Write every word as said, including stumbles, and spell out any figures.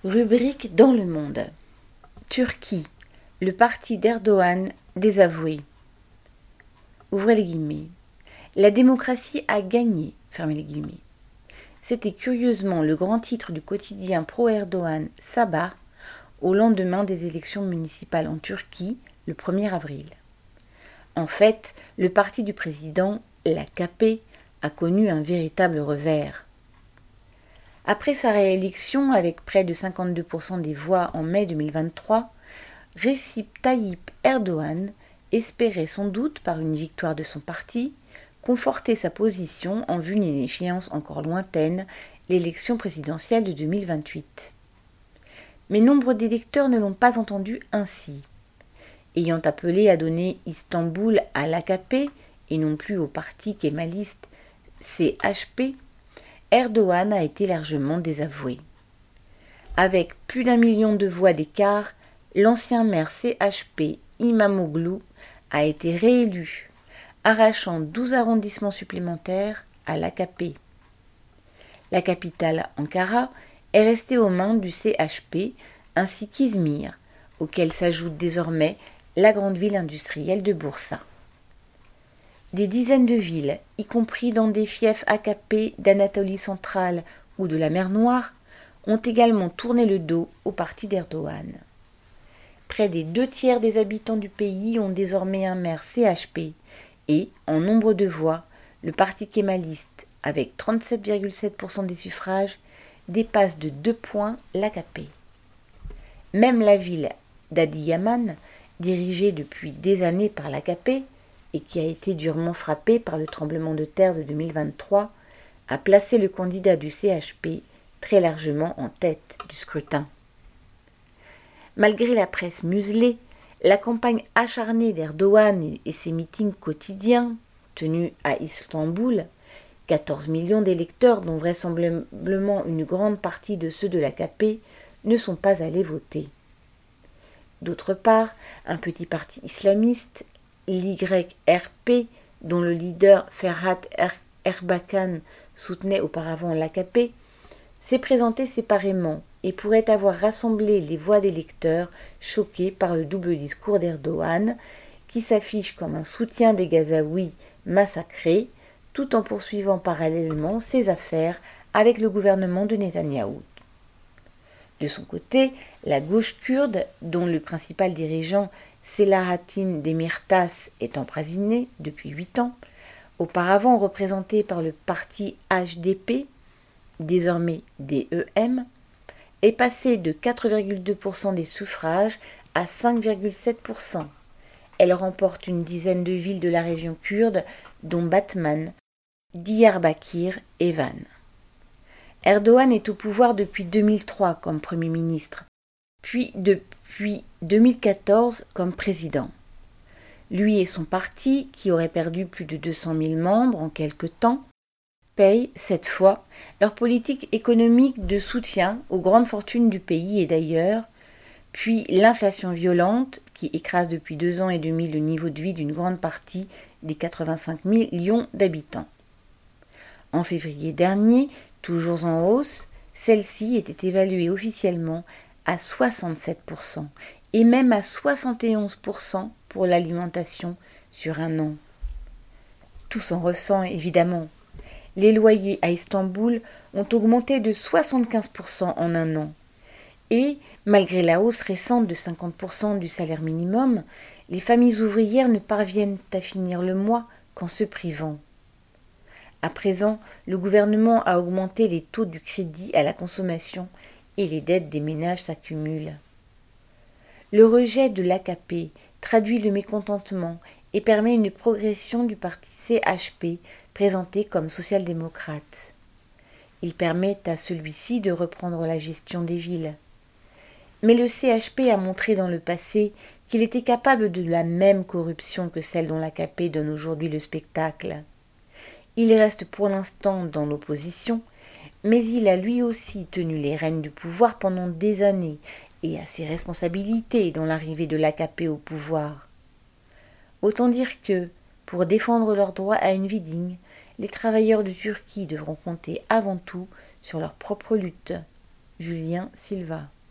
Rubrique dans le monde. Turquie, le parti d'Erdogan désavoué. Ouvrez les guillemets. La démocratie a gagné, fermez les guillemets. C'était curieusement le grand titre du quotidien pro-Erdogan Sabah au lendemain des élections municipales en Turquie le premier avril. En fait, le parti du président, l'A K P, a connu un véritable revers. Après sa réélection avec près de cinquante-deux pour cent des voix en mai deux mille vingt-trois, Recep Tayyip Erdogan espérait sans doute, par une victoire de son parti, conforter sa position en vue d'une échéance encore lointaine, l'élection présidentielle de deux mille vingt-huit. Mais nombre d'électeurs ne l'ont pas entendu ainsi. Ayant appelé à donner Istanbul à l'A K P et non plus au parti kémaliste C H P, Erdogan a été largement désavoué. Avec plus d'un million de voix d'écart, l'ancien maire C H P İmamoğlu a été réélu, arrachant douze arrondissements supplémentaires à l'A K P. La capitale, Ankara, est restée aux mains du C H P ainsi qu'Izmir, auquel s'ajoute désormais la grande ville industrielle de Bursa. Des dizaines de villes, y compris dans des fiefs A K P d'Anatolie centrale ou de la mer Noire, ont également tourné le dos au parti d'Erdogan. Près des deux tiers des habitants du pays ont désormais un maire C H P et, en nombre de voix, le parti kémaliste, avec trente-sept virgule sept pour cent des suffrages, dépasse de deux points l'A K P. Même la ville d'Adıyaman, dirigée depuis des années par l'A K P, et qui a été durement frappée par le tremblement de terre de deux mille vingt-trois, a placé le candidat du C H P très largement en tête du scrutin. Malgré la presse muselée, la campagne acharnée d'Erdogan et ses meetings quotidiens, tenus à Istanbul, quatorze millions d'électeurs, dont vraisemblablement une grande partie de ceux de l'A K P, ne sont pas allés voter. D'autre part, un petit parti islamiste, l'Y R P, dont le leader Ferhat Erbakan soutenait auparavant l'A K P, s'est présenté séparément et pourrait avoir rassemblé les voix d'électeurs choqués par le double discours d'Erdogan, qui s'affiche comme un soutien des Gazaouis massacrés, tout en poursuivant parallèlement ses affaires avec le gouvernement de Netanyahou. De son côté, la gauche kurde, dont le principal dirigeant Selahattin Demirtas est emprisiné depuis huit ans, auparavant représenté par le parti H D P, désormais D E M, est passé de quatre virgule deux pour cent des suffrages à cinq virgule sept pour cent. Elle remporte une dizaine de villes de la région kurde, dont Batman, Diyarbakir et Van. Erdogan est au pouvoir depuis deux mille trois comme Premier ministre, puis depuis deux mille quatorze comme président. Lui et son parti, qui aurait perdu plus de deux cent mille membres en quelque temps, payent, cette fois, leur politique économique de soutien aux grandes fortunes du pays et d'ailleurs, puis l'inflation violente qui écrase depuis deux ans et demi le niveau de vie d'une grande partie des quatre-vingt-cinq millions d'habitants. En février dernier, toujours en hausse, celle-ci était évaluée officiellement à soixante-sept pour cent et même à soixante et onze pour cent pour l'alimentation sur un an. Tout s'en ressent évidemment. Les loyers à Istanbul ont augmenté de soixante-quinze pour cent en un an. Et, malgré la hausse récente de cinquante pour cent du salaire minimum, les familles ouvrières ne parviennent à finir le mois qu'en se privant. À présent, le gouvernement a augmenté les taux du crédit à la consommation et les dettes des ménages s'accumulent. Le rejet de l'A K P traduit le mécontentement et permet une progression du parti C H P présenté comme social-démocrate. Il permet à celui-ci de reprendre la gestion des villes. Mais le C H P a montré dans le passé qu'il était capable de la même corruption que celle dont l'A K P donne aujourd'hui le spectacle. Il reste pour l'instant dans l'opposition, mais il a lui aussi tenu les rênes du pouvoir pendant des années et a ses responsabilités dans l'arrivée de l'A K P au pouvoir. Autant dire que, pour défendre leur droit à une vie digne, les travailleurs de Turquie devront compter avant tout sur leur propre lutte. Julien Silva.